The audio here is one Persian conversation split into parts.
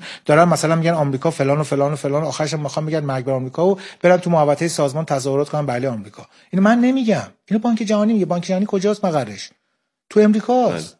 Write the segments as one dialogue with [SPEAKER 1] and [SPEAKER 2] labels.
[SPEAKER 1] دارن مثلا میگن آمریکا فلان و فلان و فلان، آخرش میخوام بگن مرگ بر آمریکا و برن تو محوطه سازمان تظاهرات کنن بله آمریکا. اینو من نمیگم، اینو بانک جهانی میگه. بانک جهانی کجاست مقرش؟ تو امریکاست.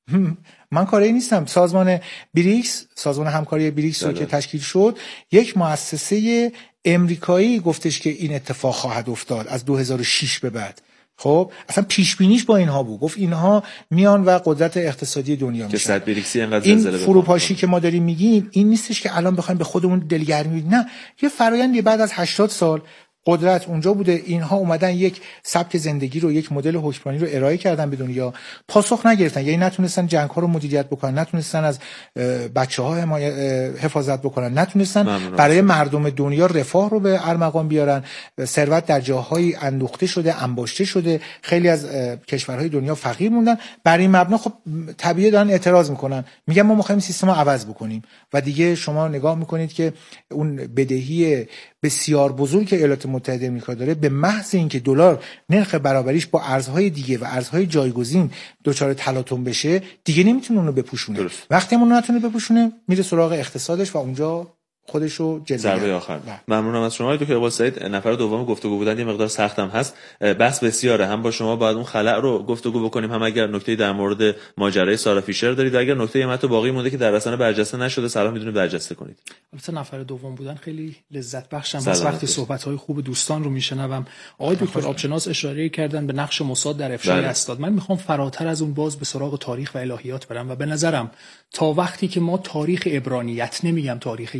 [SPEAKER 1] من کاری نیستم. سازمان بریکس، سازمان همکاری بریکس رو که تشکیل شد، یک مؤسسه امریکایی گفتش که این اتفاق خواهد افتاد از 2006 به بعد. خب اصلا پیش بینیش با اینها بود، گفت اینها میان و قدرت اقتصادی دنیا میشن.
[SPEAKER 2] که صد بریکسی اینقدر
[SPEAKER 1] این
[SPEAKER 2] زلزله
[SPEAKER 1] فروپاشی که ما داریم میگیم این نیستش که الان بخوایم به خودمون دلگرمی، نه، یه فرآیندی بعد از 80 سال قدرت اونجا بوده، اینها اومدن یک سبک زندگی رو، یک مدل حکمرانی رو ارائه کردن به دنیا، پاسخ نگرفتن، یعنی نتونستن جنگ ها رو مدیریت بکنن، نتونستن از بچه‌ها حفاظت بکنن، نتونستن برای مردم دنیا رفاه رو به ارمغان بیارن. ثروت در جاهای اندوخته شده، انباشته شده، خیلی از کشورهای دنیا فقیر موندن. برای این مبنا خب طبیعی دارن اعتراض میکنن، میگن ما می‌خوایم سیستم رو عوض بکنیم. و دیگه شما نگاه میکنید که اون بدهی بسیار بزرگی که ایالات متحده آمریکا داره، به محض اینکه دلار نرخ برابریش با ارزهای دیگه و ارزهای جایگزین دچار تلاطم بشه، دیگه نمیتونه اونو بپوشونه. وقتی اونو نتونه بپوشونه، میره سراغ اقتصادش و اونجا خودشو
[SPEAKER 2] ضربه آخر. ممنونم از شما دکتر ابو سعید. نفر دوم گفتگو بودن یه مقدار سختم هست، بس بسیاره، هم با شما باید اون خلأ رو گفتگو بکنیم، هم اگر نکته‌ای در مورد ماجرای سارا فیشر دارید و اگر نکته‌ای هم حتی باقی مونده که در رسانه برجسته نشده صلاح می‌دونید برجسته کنید.
[SPEAKER 3] البته نفر دوم بودن خیلی لذت بخشم از وقتی صحبت‌های خوب دوستان رو میشنوم. آقای دکتر آبشناس اشاره کردن به نقش موساد در افشای اسناد. من میخوام فراتر از اون باز به سراغ تاریخ و الهیات برم و به نظرم تا وقتی که ما تاریخ عبرانیت، نمیگم تاریخ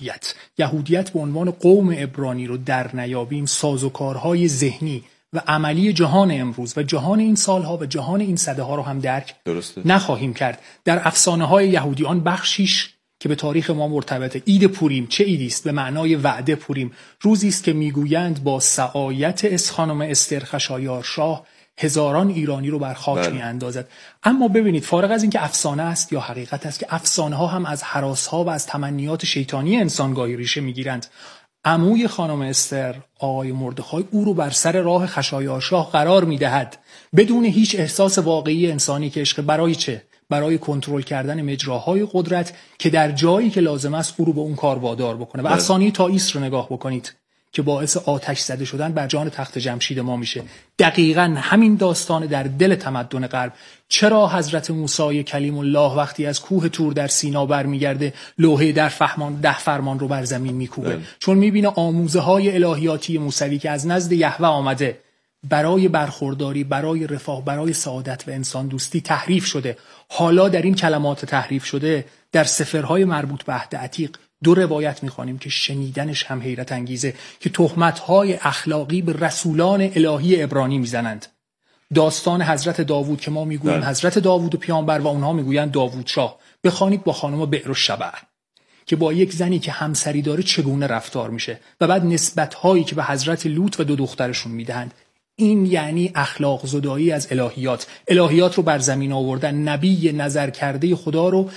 [SPEAKER 3] یهودیت به عنوان قوم عبرانی رو در نیابیم، سازوکارهای ذهنی و عملی جهان امروز و جهان این سالها و جهان این سده‌ها رو هم درک نخواهیم کرد. در افسانه‌های یهودیان بخشیش که به تاریخ ما مرتبطه، عید پوریم چه عیدی است؟ به معنای وعده پوریم، روزی است که میگویند با سعایت از خانم استر خشایارشاه هزاران ایرانی رو بر خاک میاندازد. اما ببینید، فارغ از اینکه افسانه است یا حقیقت است، که افسانه ها هم از هراس‌ها و از تمنیات شیطانی انسان گاهی ریشه میگیرند. عموی خانم استر، آقای مردخای، او رو بر سر راه خشایارشاه قرار میدهد بدون هیچ احساس واقعی انسانی که عشق برای چه؟ برای کنترل کردن مجراهای قدرت که در جایی که لازم است او رو به اون کار وادار بکنه. و افسانه تائیس رو نگاه بکنید که باعث آتش زده شدن بر جان تخت جمشید ما میشه. دقیقاً همین داستان در دل تمدن غرب. چرا حضرت موسی کلیم الله وقتی از کوه طور در سینا برمیگرده لوحه 10 فرمان رو بر زمین میکوبه؟ چون میبینه آموزه های الهیاتی موسوی که از نزد یهوه آمده برای برخورداری، برای رفاه، برای سعادت و انسان دوستی تحریف شده. حالا در این کلمات تحریف شده در سفرهای مربوط به عهد عتیق 2 روایت میخوانیم که شنیدنش هم حیرت انگیزه، که تهمت‌های اخلاقی به رسولان الهی عبرانی میزنند. داستان حضرت داوود که ما میگوییم حضرت داوود و پیامبر و اونها میگویند داوود شاه، بخوانید با خانم بئرالشبع که با یک زنی که همسری داره چگونه رفتار میشه، و بعد نسبت‌هایی که به حضرت لوط و 2 دخترشون میدهند. این یعنی اخلاق زدایی از الهیات رو بر زمین آوردن، نبی نظر کرده خدا رو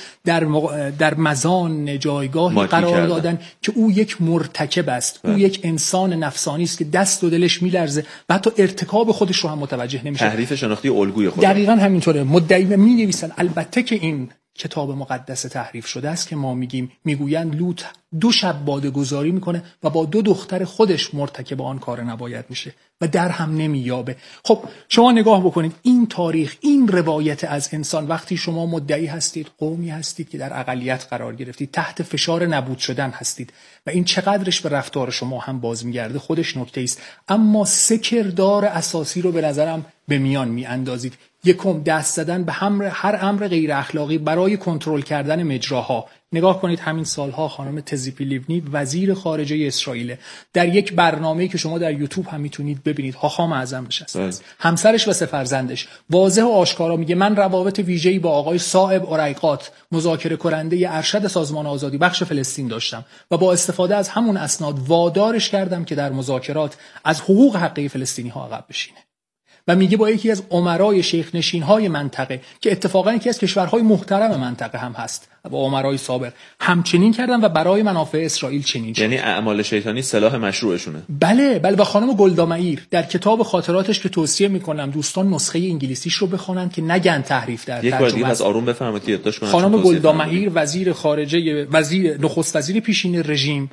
[SPEAKER 3] در مزان جایگاهی قرار دادن که او یک مرتکب است، او یک انسان نفسانی است که دست و دلش میلرزه و حتی ارتکاب خودش رو هم متوجه نمیشه.
[SPEAKER 2] تحریف شناختی الگوی خدا.
[SPEAKER 3] دقیقاً همینطوره. مدعی مینویسن البته که این کتاب مقدس تحریف شده است که ما میگویند لوط 2 شب باده گذاری میکنه و با 2 دختر خودش مرتکب آن کار نباید میشه و در هم نمییابه. خب شما نگاه بکنید این تاریخ، این روایت از انسان، وقتی شما مدعی هستید قومی هستید که در اقلیت قرار گرفتید، تحت فشار نابود شدن هستید و این چقدرش به رفتار شما هم باز میگرده خودش نکته است. اما 3 کردار اساسی رو به نظرم به میان میاندازید. یکم دست زدن به هر امر غیر اخلاقی برای کنترل کردن مجراها. نگاه کنید همین سالها خانم تزیپی لیونی وزیر خارجه اسرائیل در یک برنامه‌ای که شما در یوتیوب هم میتونید ببینید، حاخام اعظم نشسته، همسرش و 3 فرزندش، واضح و آشکارا میگه من روابط ویژه‌ای با آقای صائب اورایقات، مذاکره کننده ارشد سازمان آزادی بخش فلسطین داشتم و با استفاده از همون اسناد وادارش کردم که در مذاکرات از حقوق حقیقی فلسطینی‌ها عقب بشینه. و میگه با یکی از امرای شیخ نشین‌های منطقه که اتفاقا یکی از کشورهای محترم منطقه هم هست، با امرای سابق همچنین کردن و برای منافع اسرائیل چنین شد.
[SPEAKER 2] یعنی اعمال شیطانی سلاح مشروعشونه.
[SPEAKER 3] بله و خانم گلدا مائیر در کتاب خاطراتش که توصیه میکنم دوستان نسخه انگلیسیش رو بخونن که نگن تحریف در ترجمه.
[SPEAKER 2] یک بار دیگه از آروم بفرمایید که یادداشت کنم.
[SPEAKER 3] خانم گلدا مائیر وزیر خارجه نخست وزیر پیشین رژیم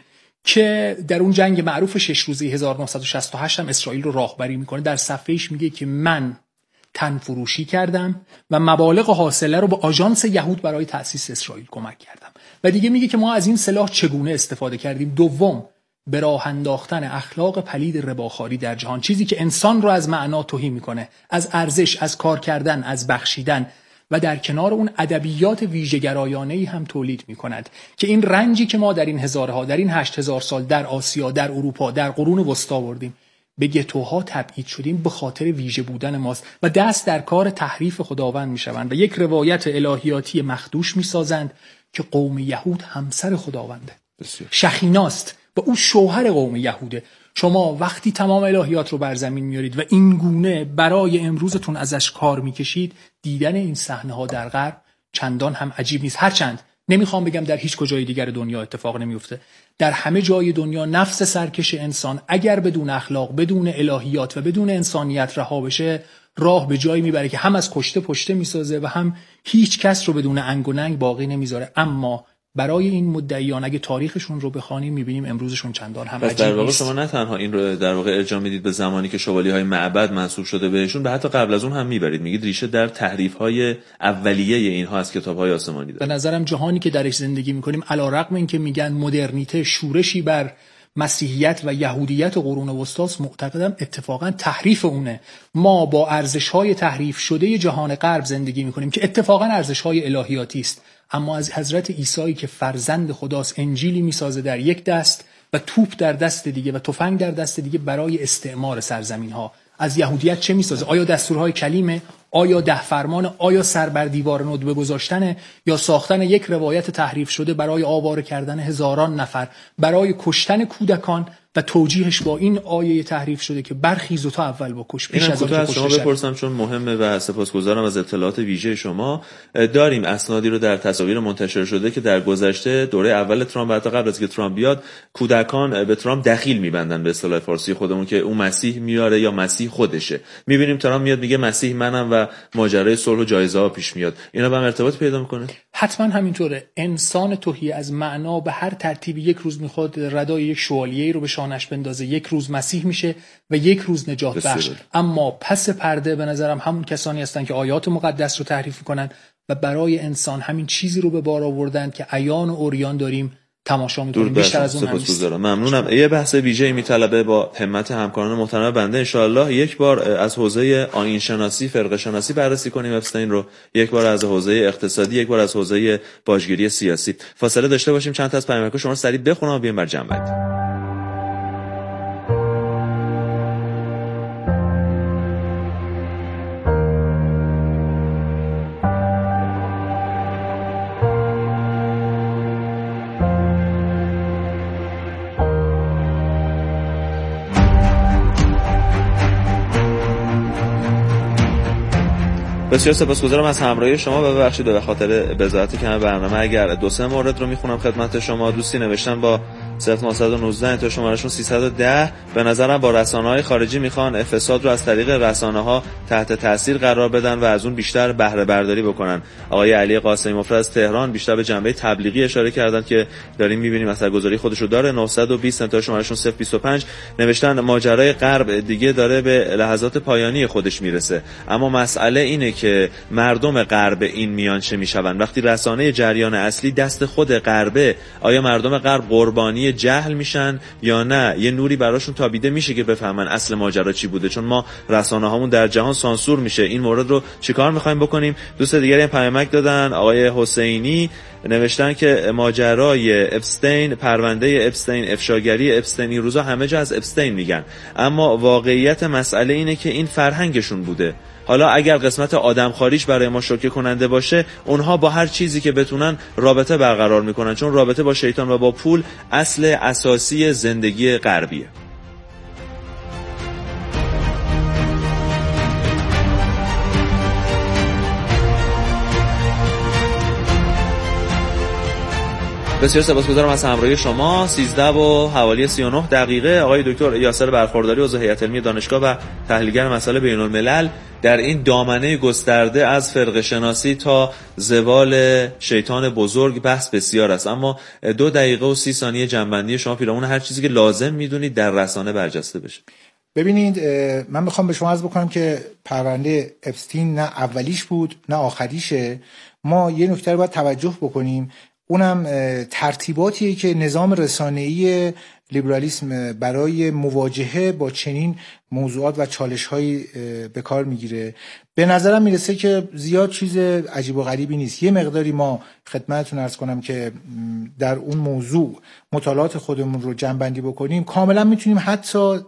[SPEAKER 3] که در اون جنگ معروف 6 روزه 1968 هم اسرائیل رو راهبری میکنه، در صفحه‌اش میگه که من تن فروشی کردم و مبالغ حاصله رو به آژانس یهود برای تأسیس اسرائیل کمک کردم. و دیگه میگه که ما از این سلاح چگونه استفاده کردیم. دوم، به راه انداختن اخلاق پلید رباخواری در جهان، چیزی که انسان رو از معنا تهی میکنه، از ارزش، از کار کردن، از بخشیدن و در کنار اون ادبیات ویژه‌گرایانه‌ای هم تولید می‌کند که این رنجی که ما در این هزارها، در این 8000 سال در آسیا، در اروپا، در قرون وسطی بردیم، به گتوها تبعید شدیم به خاطر ویژه بودن ماست و دست در کار تحریف خداوند می‌شوند و یک روایت الهیاتی مخدوش می‌سازند که قوم یهود همسر خداونده، شخیناست و او شوهر قوم یهوده. شما وقتی تمام الهیات رو بر زمین میارید و این گونه برای امروزتون ازش کار میکشید، دیدن این صحنه ها در غرب چندان هم عجیب نیست. هرچند نمیخوام بگم در هیچ کجای دیگر دنیا اتفاق نمیفته، در همه جای دنیا نفس سرکش انسان اگر بدون اخلاق، بدون الهیات و بدون انسانیت رها بشه، راه به جایی میبره که هم از کشته پشته میسازه و هم هیچ کس رو بدون انگ و ننگ باقی نمیذاره. اما برای این مدعیان اگه تاریخشون رو بخوانیم میبینیم امروزشون چندان هم عجیب نیست.
[SPEAKER 2] در واقع شما نه تنها این رو در واقع ارجاع میدید به زمانی که شوالیه‌های معبد منسوب شده بهشون، به حتی قبل از اون هم میبرید، میگید ریشه در تحریف‌های اولیه اینها از کتاب‌های آسمانی داره.
[SPEAKER 3] به نظرم جهانی که درش زندگی میکنیم، علی‌رغم اینکه میگن مدرنیته شورشی بر مسیحیت و یهودیت قرون وسطاست، معتقدم اتفاقا تحریف اونه. ما با ارزش‌های تحریف شده جهان غرب زندگی میکنیم که اتفاقا ارزش‌های الهیاتی است، اما از حضرت عیسی که فرزند خداست انجیلی میسازه در یک دست و توپ در دست دیگه و تفنگ در دست دیگه برای استعمار سرزمین‌ها. از یهودیت چه میسازه؟ آیا دستورهای کلیمه؟ آیا 10 فرمان؟ آیا سر بر دیوار ندبه گذاشتن؟ یا ساختن یک روایت تحریف شده برای آواره کردن هزاران نفر، برای کشتن کودکان و توجیهش با این آیه تحریف شده که برخیز و تا اول بکش پیش از آنکه
[SPEAKER 2] شما بپرسم چون مهمه و سپاسگزارم از اطلاعات ویژه شما. داریم اسنادی رو در تصاویر منتشر شده که در گذشته دوره اول ترامپ، حتی قبل از که ترامپ بیاد، کودکان به ترامپ دخیل می‌بندن به اصطلاح فارسی خودمون که اون مسیح میاره یا مسیح خودشه. می‌بینیم ترامپ میاد میگه مسیح منم و ماجرای صلح و جایزه‌ها پیش میاد. اینا با هم ارتباط پیدا می‌کنه؟
[SPEAKER 3] حتما همینطوره. انسان تهی از معنا به هر ترتیبی یک روز میخواد ردای یک شوالیه رو به شانش بندازه، یک روز مسیح میشه و یک روز نجات بخش. اما پس پرده به نظرم همون کسانی هستن که آیات مقدس رو تحریف میکنن و برای انسان همین چیزی رو به بار آوردن که عیان و عریان داریم تماشا می‌کنیم. بیشتر از اون نیست.
[SPEAKER 2] ممنونم. یه بحث ویژه‌ای میطلبه با همت همکاران محترم بنده. ان شاءالله یک بار از حوزه آیین شناسی، فرقه شناسی بررسی کنیم اپستین رو، یک بار از حوزه اقتصادی، یک بار از حوزه باجگیری سیاسی. فاصله داشته باشیم، چند تا از پیامک شما رو سریع بخونم و بیایم بر جنبندی. بسیار سپاسگزارم از همراهی شما و ببخشید به خاطر بضاعت کم برنامه اگر 2-3 مورد رو میخونم خدمت شما. دوستی نوشتن با 0919 انتها شمارهشون 310 به نظرم با رسانه‌های خارجی میخوان فساد رو از طریق رسانه‌ها تحت تاثیر قرار بدن و از اون بیشتر بهره برداری بکنن. آقای علی قاسمی مفرد از تهران بیشتر به جنبه تبلیغی اشاره کردن که داریم میبینیم اثرگذاری خودش رو داره. 920 انتها شمارهشون 025 نوشتن ماجرای غرب دیگه داره به لحظات پایانی خودش میرسه، اما مسئله اینه که مردم غرب این میانچه میشون. وقتی رسانه جریان اصلی دست خود غربه، آیا مردم غرب قربانی جهل میشن یا نه یه نوری براشون تابیده میشه که بفهمن اصل ماجرا چی بوده؟ چون ما رسانه هامون در جهان سانسور میشه. این مورد رو چیکار میخوایم بکنیم؟ دوست دیگری هم پیامک دادن. آقای حسینی نوشتن که ماجرای اپستین، پرونده اپستین، افشاگری اپستین، این روزا همه جا از اپستین میگن، اما واقعیت مسئله اینه که این فرهنگشون بوده. حالا اگر قسمت آدمخواریش برای ما شوکه کننده باشه، اونها با هر چیزی که بتونن رابطه برقرار میکنن، چون رابطه با شیطان و با پول اصل اساسی زندگی غربیه. بسیار سپاسگزارم از همراهی شما. 13 و حوالی 39 دقیقه آقای دکتر یاسر برخورداری عضو هیئت علمی دانشگاه و تحلیلگر مسائل بین‌الملل در این دامنه گسترده از فرقه شناسی تا زوال شیطان بزرگ بحث بسیار است، اما 2 دقیقه و 30 ثانیه جنبندی شما پیرامون هر چیزی که لازم میدونید در رسانه برجسته بشه.
[SPEAKER 1] ببینید من میخوام به شما عرض بکنم که پرونده اپستین نه اولیش بود نه آخریشه. ما یه نکته رو باید توجه بکنیم، اونم ترتیباتیه که نظام رسانه‌ای لیبرالیسم برای مواجهه با چنین موضوعات و چالش‌هایی به کار میگیره. به نظرم میرسه که زیاد چیز عجیب و غریبی نیست. یه مقداری ما خدمتتون عرض کنم که در اون موضوع مطالعات خودمون رو جمع‌بندی بکنیم، کاملا میتونیم حتی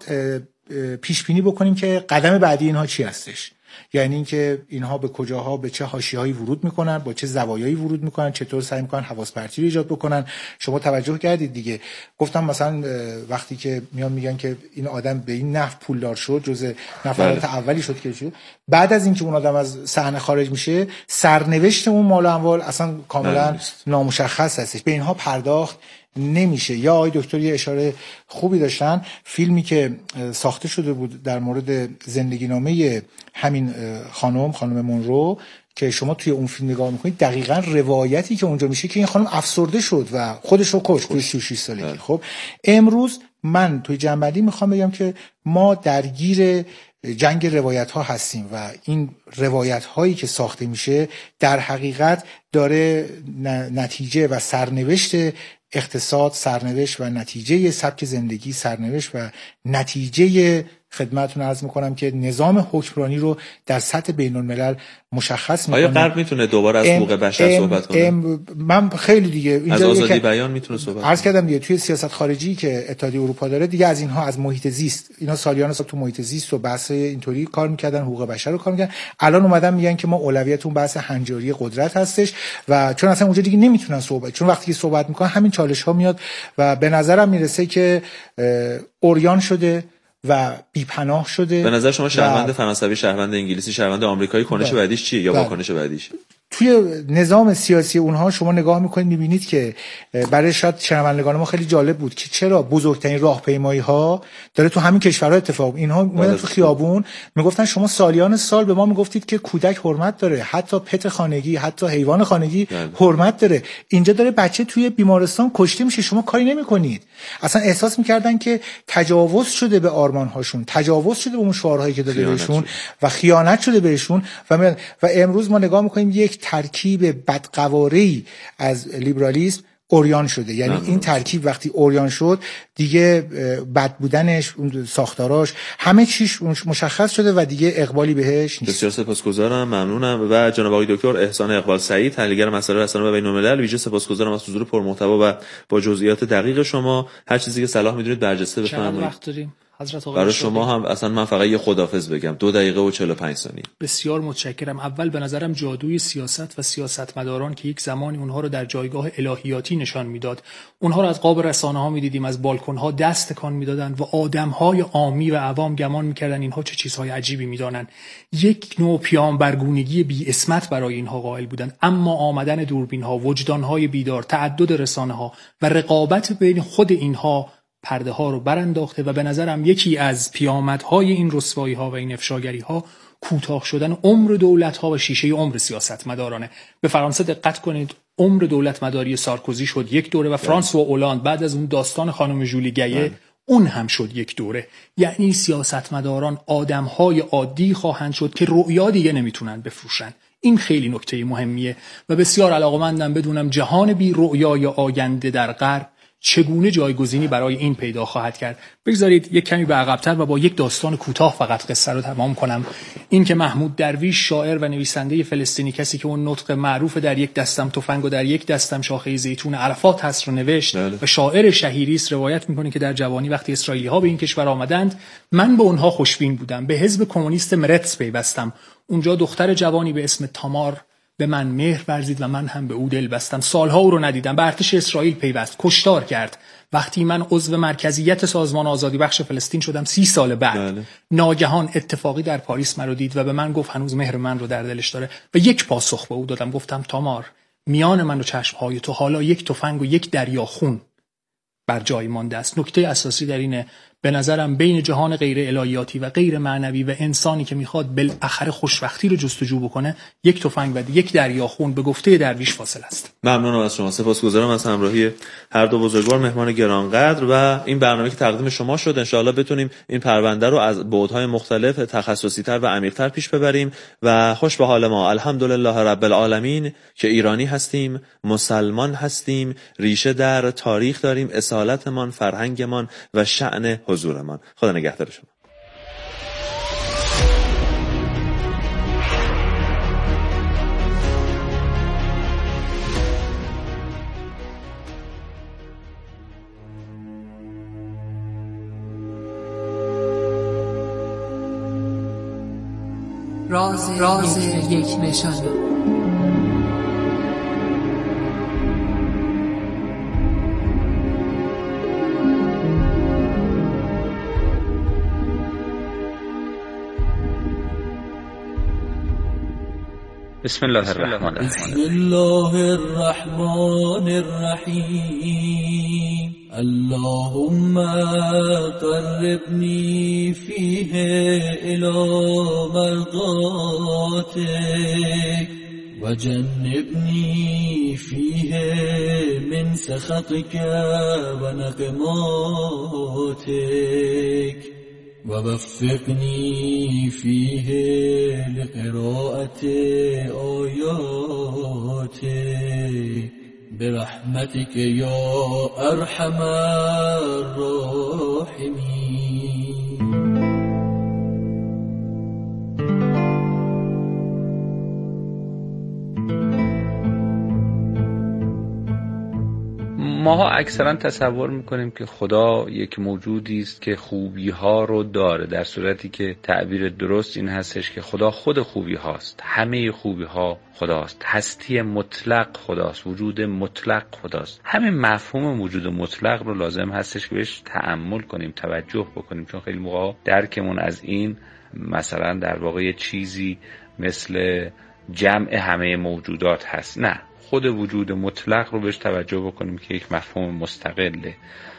[SPEAKER 1] پیش بینی بکنیم که قدم بعدی اینها چی هستش. یعنی اینکه اینها به کجاها، به چه حاشیه‌هایی ورود میکنن، با چه زوایایی ورود میکنن، چطور سعی میکنن حواس پرتی رو ایجاد بکنن. شما توجه کردید دیگه، گفتم مثلا وقتی که میگن که این آدم به این نحو پولدار شد، جزء نفرات اولی شد که شد، بعد از اینکه اون آدم از صحنه خارج میشه سرنوشت اون مال و اموال اصلا کاملا نامشخص هستش، به اینها پرداخت نمیشه. یا آقای دکتر یه اشاره خوبی داشتن، فیلمی که ساخته شده بود در مورد زندگی نامه همین خانم مونرو که شما توی اون فیلم نگاه میکنید، دقیقاً روایتی که اونجا میشه که این خانم افسرده شد و خودش رو کشت توی 36 سالگی. خب امروز من توی جنبندی میخوام بگم که ما درگیر جنگ روایت ها هستیم و این روایت هایی که ساخته میشه در حقیقت داره نتیجه و سرنوشت اقتصاد، سرنوشت و نتیجه سبک زندگی، سرنوشت و نتیجه خدمتتون عرض میکنم که نظام حکمرانی رو در سطح بین الملل مشخص میکنه.
[SPEAKER 2] آیا غرب میتونه دوباره از حقوق بشر صحبت کنه؟
[SPEAKER 1] من خیلی دیگه
[SPEAKER 2] از آزادی بیان میتونه صحبت
[SPEAKER 1] عرض کردم دیگه، توی سیاست خارجی که اتحادیه اروپا داره دیگه از اینها، از محیط زیست، اینا سالیان سال تو محیط زیست و بحث اینطوری کار میکردن، حقوق بشر رو کار میکردن. الان اومدن میگن که ما اولویت اون بحث هنجاری قدرت هستش و چون اصلا اونجا دیگه نمیتونن صحبت، چون وقتی که صحبت میکنن همین چالش ها میاد و به نظرم میرسه که اوریان شده و بی‌پناه شده.
[SPEAKER 2] به نظر شما شهروند فرانسوی، شهروند انگلیسی، شهروند آمریکایی کنش بعدیش چیه یا واکنش بعدیش؟
[SPEAKER 1] توی نظام سیاسی اونها شما نگاه میکنید میبینید که برای شاید شنوندگان ما خیلی جالب بود که چرا بزرگترین راهپیمایی ها داره تو همین کشورها اتفاق. اینها اومدن تو خیابون میگفتن شما سالیان سال به ما میگفتید که کودک حرمت داره، حتی پت خانگی، حتی حیوان خانگی حرمت داره. اینجا داره بچه توی بیمارستان کشته میشه، شما کاری نمیکنید. اصلا احساس میکردن که تجاوز شده به آرمان هاشون، تجاوز شده به اون شعارهایی که داده بهشون و خیانت شده بهشون و امروز ما نگاه میکنیم یک ترکیب بدقواره‌ای از لیبرالیسم اوریان شده. یعنی این ترکیب وقتی اوریان شد دیگه بد بودنش، اون ساختاراش، همه چیش مشخص شده و دیگه اقبالی بهش نیست.
[SPEAKER 2] بسیار سپاسگزارم، ممنونم. و جناب آقای دکتر احسان اقبال سعید، تحلیلگر مسائل رسانه و بین‌الملل، ویژه سپاسگزارم از حضور پرمحتوا و با جزئیات دقیق شما. هر چیزی که صلاح میدونید برجسته بفرمایید.
[SPEAKER 3] وقت داریم
[SPEAKER 2] برای شما هم اصلا من فقط یه خداحافظ بگم، 2 دقیقه و 45 ثانیه.
[SPEAKER 3] بسیار متشکرم. اول به نظرم جادوی سیاست و سیاستمداران که یک زمانی اونها رو در جایگاه الهیاتی نشان میداد، اونها رو از قاب رسانه ها میدیدیم، از بالکن ها دست تکان میدادن و آدم های عامی و عوام گمان میکردن اینها چه چیزهای عجیبی میدانن. یک نوع پیامبرگونگی بی اسمت برای اینها قائل بودن. اما آمدن دوربین ها، وجدان های بیدار، تعدد رسانه ها و رقابت بین خود اینها پرده ها رو برانداخته و به نظرم یکی از پیامدهای این رسوایی ها و این افشاگری ها کوتاه شدن عمر دولت ها و شیشه عمر سیاستمدارانه. به فرانسه دقت کنید، عمر دولت مداری سارکوزی شد 1 دوره و فرانسوا اولاند بعد از اون داستان خانم ژولی گیه اون هم شد 1 دوره. یعنی سیاستمداران آدمهای عادی خواهند شد که رؤیا دیگه نمیتونن بفروشن. این خیلی نکته مهمیه و بسیار علاقه‌مندم بدونم جهان بی رؤیای آینده در غرب چگونه جایگزینی برای این پیدا خواهد کرد. بگذارید یک کمی به عقب‌تر و با یک داستان کوتاه فقط قصه رو تمام کنم. این که محمود درویش، شاعر و نویسنده فلسطینی، کسی که اون نطق معروف در یک دستم تفنگ و در یک دستم شاخه زیتون عرفات هست رو نوشت و شاعر شهیری است، روایت میکنه که در جوانی وقتی اسرائیلی‌ها به این کشور آمدند من به اونها خوشبین بودم، به حزب کمونیست مرتس پیوستم. اونجا دختر جوانی به اسم تامار به من مهر ورزید و من هم به او دل بستم. سالها او رو ندیدم. به ارتش اسرائیل پیوست، کشتار کرد. وقتی من عضو مرکزیت سازمان آزادی بخش فلسطین شدم 30 سال بعد، ناگهان اتفاقی در پاریس مرا دید و به من گفت هنوز مهر من رو در دلش داره و یک پاسخ به او دادم، گفتم تامار، میان من و چشمهای تو حالا یک تفنگ و یک دریا خون بر جای مانده است. نکته اساسی در اینه به نظرم بین جهان غیر الهیاتی و غیر معنوی و انسانی که میخواد بالاخره خوشبختی رو جستجو بکنه، یک تفنگ و یک دریا خون به گفته درویش فاصل است.
[SPEAKER 2] ممنونم از شما، سپاسگزارم از همراهی هر دو بزرگوار مهمان گرانقدر و این برنامه که تقدیم شما شد. انشاءالله بتونیم این پرونده رو از بعدهای مختلف تخصصی‌تر و عمیق‌تر پیش ببریم و خوش به حال ما. الحمدلله رب العالمین که ایرانی هستیم، مسلمان هستیم، ریشه در تاریخ داریم، اصالتمان، فرهنگمان و شأن حضورمان. خدا نگهدار شما.
[SPEAKER 4] راز یک نشانه.
[SPEAKER 5] بسم الله الرحمن الرحیم. اللهم قربني فيه إلى مرضاتك وجنبني فيه من سخطك ونقماتك ووفقني فيه لقراءة آياتك برحمتك یا ارحم الراحمین. ماها اکثرا تصور میکنیم که خدا یک موجودی است که خوبی ها رو داره، در صورتی که تعبیر درست این هستش که خدا خود خوبی هاست، همه خوبی ها خداست، هستی مطلق خداست، وجود مطلق خداست. همین مفهوم وجود مطلق رو لازم هستش که بهش تأمل کنیم، توجه بکنیم، چون خیلی موقع درکمون از این مثلا در واقع چیزی مثل جمع همه موجودات هست. نه، خود وجود مطلق رو بهش توجه بکنیم که یک مفهوم مستقله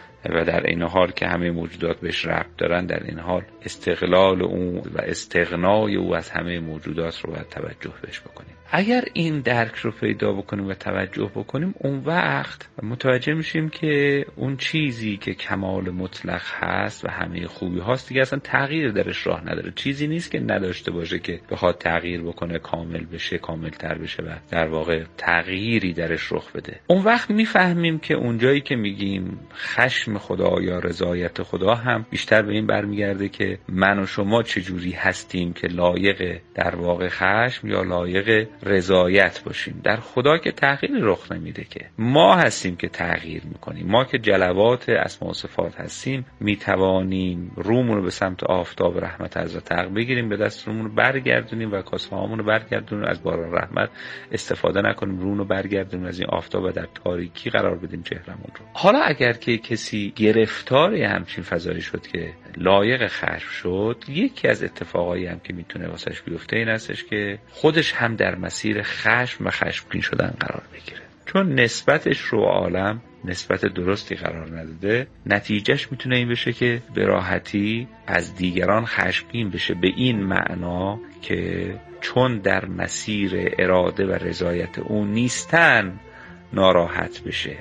[SPEAKER 5] و در این حال که همه موجودات بهش ربط دارن، در این حال استقلال اون و استغنای او از همه موجودات رو باید توجه بهش بکنیم. اگر این درک رو پیدا بکنیم و توجه بکنیم، اون وقت متوجه میشیم که اون چیزی که کمال مطلق هست و همه خوبی هاست دیگه اصلا تغییر درش راه نداره. چیزی نیست که نداشته باشه که بخواد تغییر بکنه، کامل بشه، کامل تر بشه و در واقع تغییری درش رخ بده. اون وقت میفهمیم که اونجایی که میگیم خشم خدا یا رضایت خدا هم بیشتر به این برمیگرده که من و شما چجوری هستیم که لایق در واقع خشم یا لایق رضایت باشیم. در خدا که تغییری رخ نمیده، که ما هستیم که تغییر میکنیم. ما که جلوات اسماء و صفات هستیم میتوانیم رومون رو به سمت آفتاب رحمت حضرت حق بگیریم، به دست رومون رو برگردونیم و کاسه هامون رو برگردونیم، از باران رحمت استفاده نکنیم، رومون رو برگردونیم از این آفتاب و در تاریکی قرار بدیم چهرمون رو. حالا اگر که کسی گرفتار همچین فضایی شد که لایق خشم شد، یکی از اتفاقایی هم که میتونه واسش بیفته این هستش که خودش هم در مسیر خشم و خشمگین شدن قرار بگیره، چون نسبتش رو عالم نسبت درستی قرار نداده. نتیجهش میتونه این بشه که به راحتی از دیگران خشمگین بشه، به این معنا که چون در مسیر اراده و رضایت اون نیستن ناراحت بشه،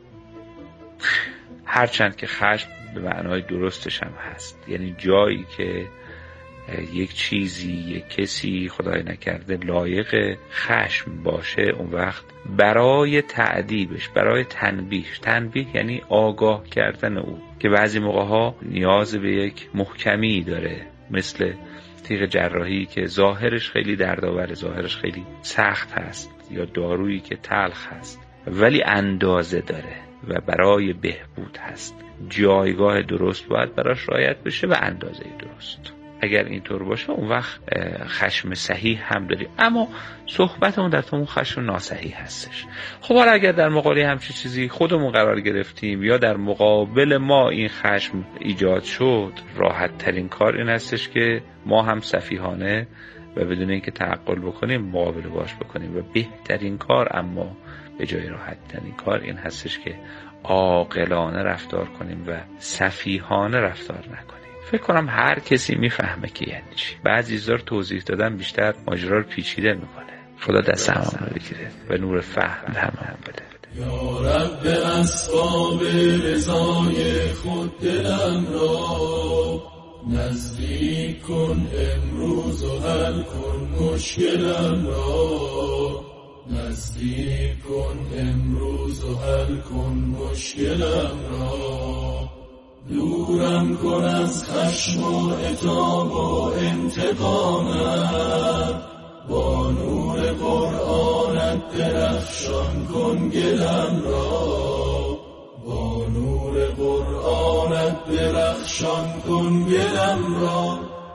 [SPEAKER 5] هرچند که خشم به معنای درستش هم هست، یعنی جایی که یک چیزی، یک کسی خدای نکرده لایق خشم باشه، اون وقت برای تعدیبش، برای تنبیه یعنی آگاه کردن او، که بعضی موقع ها نیاز به یک محکمی داره، مثل تیغ جراحی که ظاهرش خیلی دردآور، ظاهرش خیلی سخت هست، یا دارویی که تلخ هست ولی اندازه داره و برای بهبود هست. جایگاه درست باید براش رعایت بشه و اندازه درست. اگر اینطور باشه اون وقت خشم صحیح هم داریم، اما صحبتمون در اون خشم ناصحیح هستش. خب حالا اگر در مقابل همچین چیزی خودمون قرار گرفتیم یا در مقابل ما این خشم ایجاد شد، راحت ترین کار این هستش که ما هم سفیهانه و بدون اینکه تعقل بکنیم مقابله باش بکنیم. و بهترین کار اما به جای راحت ترین کار این هستش که عاقلانه رفتار کنیم و سفیهانه رفتار نکنیم. فکر کنم هر کسی میفهمه که یعنی چی. بعضی چیزا رو توضیح دادن بیشتر ماجرا رو پیچیده میکنه. خدا دست همون رو بگیره و نور فهم همون بده.
[SPEAKER 6] یا رب اسباب رضای خود دلم را نزدیک کن امروز و حل کن مشکلم را، نزدیک کن امروز و حل کن مشکلم را، دورم کن از خشم و عتاب و انتقامم، با نور قرآنت درخشان کن گلم را، با نور قرآنت درخشان کن گلم را.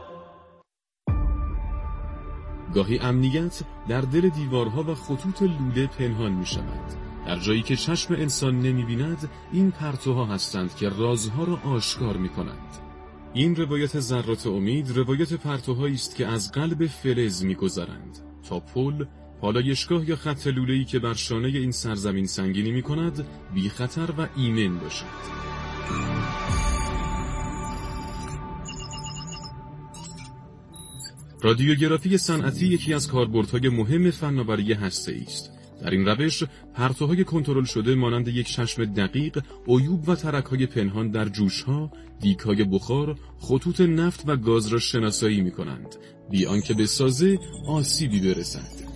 [SPEAKER 7] گاهی امنیت در دل دیوارها و خطوط لوله پنهان می شود. در جایی که چشم انسان نمی بیند، این پرتوها هستند که رازها را آشکار می کنند. این روایت ذرات امید روایت پرتوهایی است که از قلب فلز می گذرند تا پل، پالایشگاه یا خط لوله‌ای که بر شانه این سرزمین سنگینی می کند بی خطر و ایمن باشد. رادیوگرافی صنعتی یکی از کاربردهای مهم فناوری هسته‌ای است. در این روش پرتوهای کنترل شده مانند یک چشم دقیق عیوب و ترک‌های پنهان در جوش‌ها، دیگ‌های بخار، خطوط نفت و گاز را شناسایی می‌کنند بی آنکه به سازه آسیبی برسد.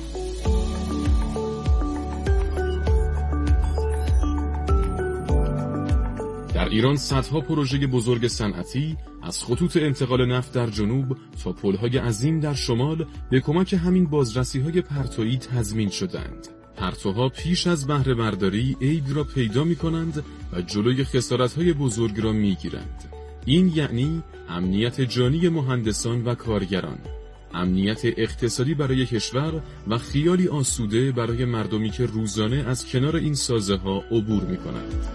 [SPEAKER 7] در ایران صدها پروژه بزرگ صنعتی از خطوط انتقال نفت در جنوب تا پل‌های عظیم در شمال به کمک همین بازرسی‌های پرتویی تضمین شدند. پرتوها پیش از بهره برداری عیب را پیدا می‌کنند و جلوی خسارت‌های بزرگ را می‌گیرند. این یعنی امنیت جانی مهندسان و کارگران، امنیت اقتصادی برای کشور و خیالی آسوده برای مردمی که روزانه از کنار این سازه‌ها عبور می‌کنند.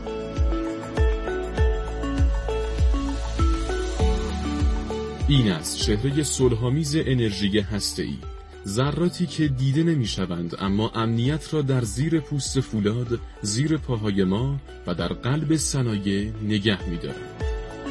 [SPEAKER 7] این است چهره صلح‌آمیز انرژی هسته‌ای، ذراتی که دیده نمی‌شوند اما امنیت را در زیر پوست فولاد، زیر پاهای ما و در قلب صنایع نگه می‌دارند.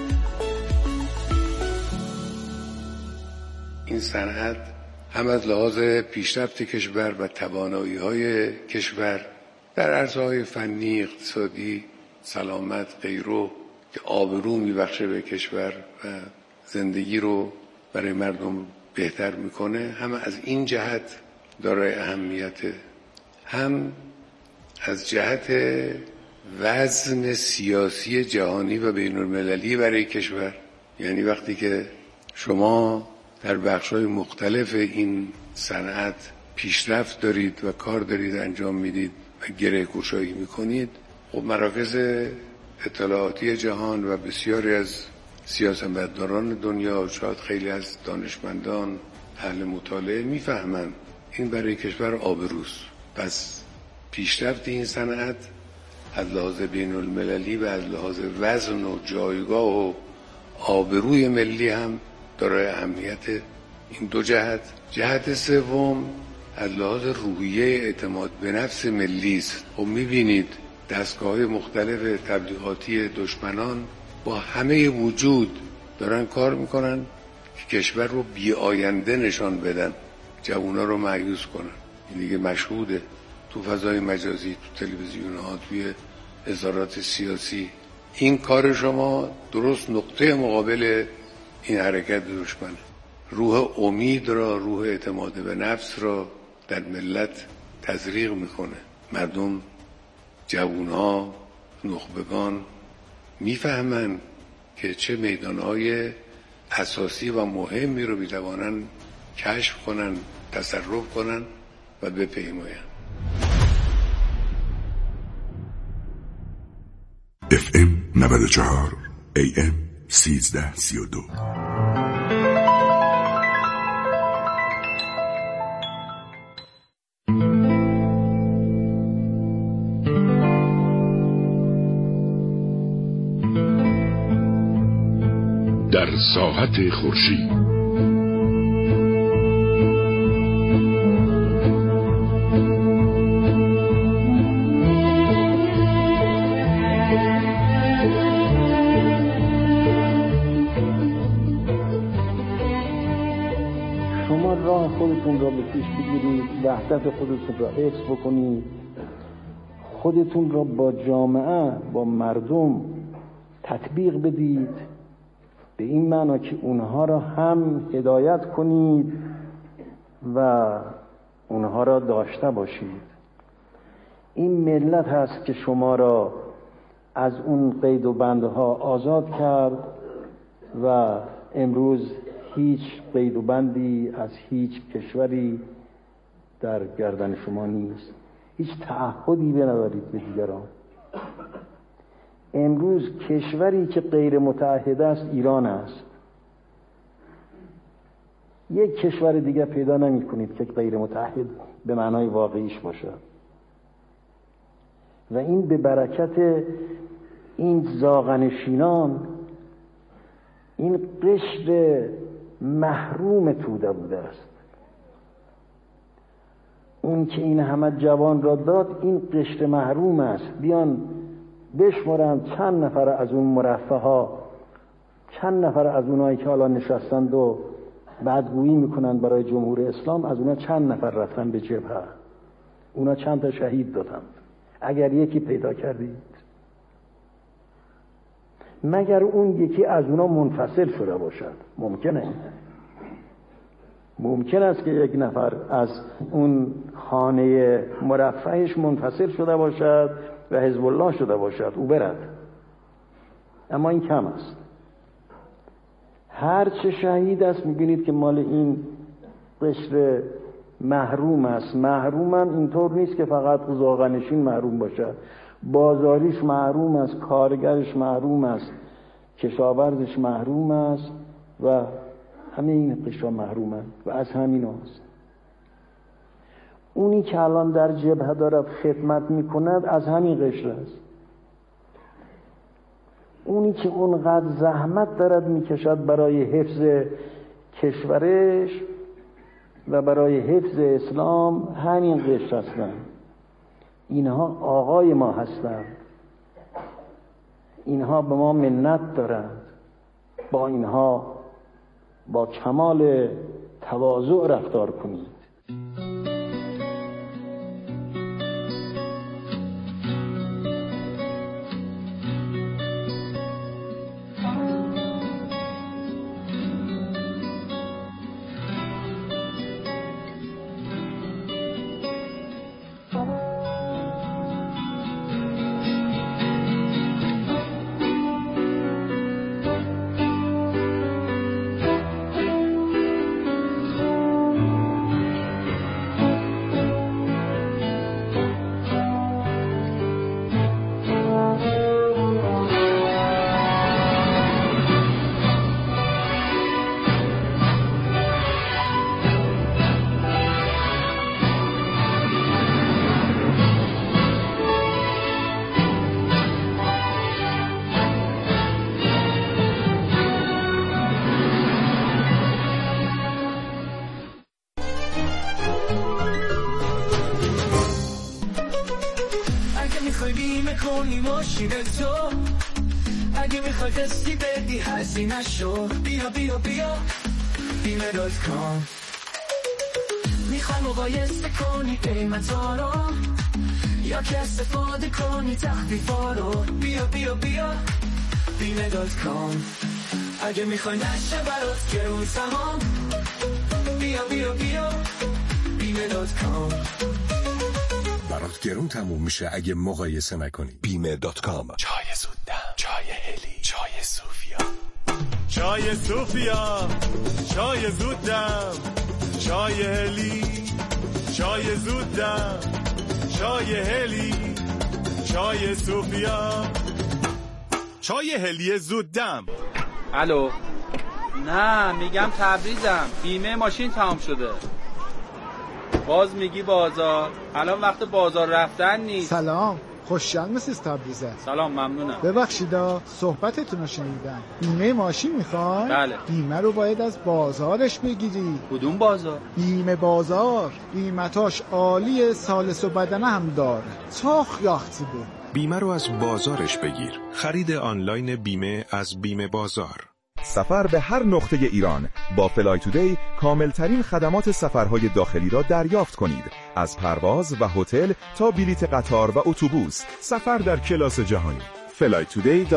[SPEAKER 8] این صنعت هم از لحاظ پیشرفت کشور و توانایی‌های کشور در عرصه‌های فنی، اقتصادی، سلامت، غیره که آبرو می‌بخشه به کشور و زندگی رو برای مردم بهتر میکنه، هم از این جهت دارای اهمیته، هم از جهت وزن سیاسی جهانی و بین المللی برای کشور. یعنی وقتی که شما در بخش‌های مختلف این صنعت پیشرفت دارید و کار دارید انجام میدید و گره گشایی میکنید، خب مراکز اطلاعاتی جهان و بسیاری از سیاستمداران دنیا، شاید خیلی از دانشمندان، اهل مطالعه میفهمن این برای کشور آبروست. پس پیشرفت این صنعت از لحاظ بین المللی و از لحاظ وزن و جایگاه و آبروی ملی هم دارای اهمیت. این دو جهت. جهت سوم از لحاظ روحیه اعتماد به نفس ملی است. خب میبینید دستگاه‌های مختلف تبلیغاتی دشمنان با همه وجود دارن کار میکنن که کشور رو بی آینده نشان بدن، جوونا رو مایوس کنن. این دیگه مشهوده تو فضای مجازی، تو تلویزیون‌ها، توی اظهارات سیاسی. این کار شما درست نقطه مقابل این حرکت دشمنه. روح امید را، روح اعتماد به نفس را در ملت تزریق میکنه. مردم، جوانها، نخبگان میفهمن که چه میدانهای اساسی و مهمی رو میتوانن کشف کنن، تصرف کنن و بپیماین.
[SPEAKER 9] FM 94 AM 1332. در ساحت خورشید
[SPEAKER 10] خودتون را به پیش بگیرید، وحدت خودتون را حفظ بکنید، خودتون را با جامعه، با مردم تطبیق بدید، به این معنا که اونها را هم هدایت کنید و اونها را داشته باشید. این ملت هست که شما را از اون قید و بندها آزاد کرد و امروز هیچ قید و بندی از هیچ کشوری در گردن شما نیست، هیچ تعهدی ندارید به دیگران. امروز کشوری که غیر متعهد است ایران است. یک کشور دیگه پیدا نمی کنید که غیر متعهد به معنای واقعیش باشد و این به برکت این زاغنشینان، این قشر محروم توده بوده است. اون که این همه جوان را داد این قشر محروم است. بیان بشمارن چند نفر از اون مرفه ها، چند نفر از اونایی که حالا نشستند و بدگویی میکنن برای جمهوری اسلام، از اونا چند نفر رفتن به جبهه، اونا چند تا شهید دادند. اگر یکی پیدا کردید، مگر اون یکی از اونا منفصل شده باشد؟ ممکن است که یک نفر از اون خانه مرفهش منفصل شده باشد و حزب الله شده باشد، او برد، اما این کم است. هر چه شهید است میبینید که مال این قشر محروم است. محرومم اینطور نیست که فقط زاغنشین محروم باشد، بازاریش محروم است، کارگرش محروم است، کشاورزش محروم است و همه این قشر محرومند و از همین هاست. اونی که الان در جبهه دارد خدمت میکند از همین قشر است. اونی که اونقدر زحمت دارد میکشد برای حفظ کشورش و برای حفظ اسلام، همین قشر هستند. اینها آقای ما هستند، اینها به ما منت دارند. با اینها با کمال تواضع رفتار کنید.
[SPEAKER 6] اگه میخوای قسطی بدی هزینه شو، بیا بیا بیا بیمه.com. میخوای مقایسه کنی قیمتا رو یا که استفاده کنی تخفیفا رو، بیا بیا بیا بیمه.com. اگه میخوای نشه برات گرون تمام، بیا بیا بیا بیمه.com.
[SPEAKER 11] برات گرون تموم میشه اگه مقایسه نکنی. بیمه.com.
[SPEAKER 6] چای زودم، چای هلی، چای صوفیا، چای صوفیا، چای زودم، چای هلی، چای زودم، چای هلی، چای صوفیا، چای هلی زودم.
[SPEAKER 12] الو، نه میگم تبریزم، بیمه ماشین تمام شده. باز میگی بازار، الان وقت بازار رفتن نیست.
[SPEAKER 13] سلام، خوشحال مسیز تبریزه.
[SPEAKER 12] سلام، ممنونم.
[SPEAKER 13] ببخشیدا صحبتتون رو شنیدم. بیمه ماشین میخوای؟
[SPEAKER 12] بله.
[SPEAKER 13] بیمه رو باید از بازارش بگیری.
[SPEAKER 12] کدوم بازار؟
[SPEAKER 13] بیمه بازار، قیمتاش عالیه، سالس و بدنه هم داره، تاخ یاختی بود.
[SPEAKER 11] بیمه رو از بازارش بگیر. خرید آنلاین بیمه از بیمه بازار.
[SPEAKER 14] سفر به هر نقطه ایران با فلای تودی کاملترین خدمات سفرهای داخلی را دریافت کنید. از پرواز و هتل تا بلیط قطار و اتوبوس، سفر در کلاس جهانی. flytoday.com